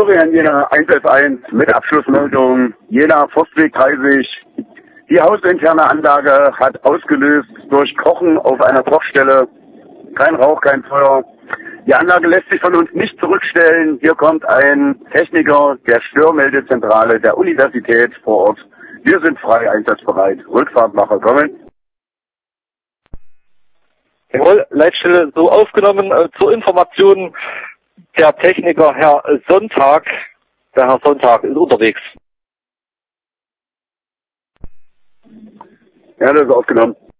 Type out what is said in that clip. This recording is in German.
Florian Jena 111 mit Abschlussmeldung Jena Forstweg 30. Die hausinterne Anlage hat ausgelöst durch Kochen auf einer Kochstelle. Kein Rauch, kein Feuer. Die Anlage lässt sich von uns nicht zurückstellen. Hier kommt ein Techniker der Störmeldezentrale der Universität vor Ort. Wir sind frei einsatzbereit. Rückfahrtmacher kommen. Jawohl, Leitstelle so aufgenommen. Zur Information, der Techniker Herr Sonntag ist unterwegs. Ja, das ist aufgenommen.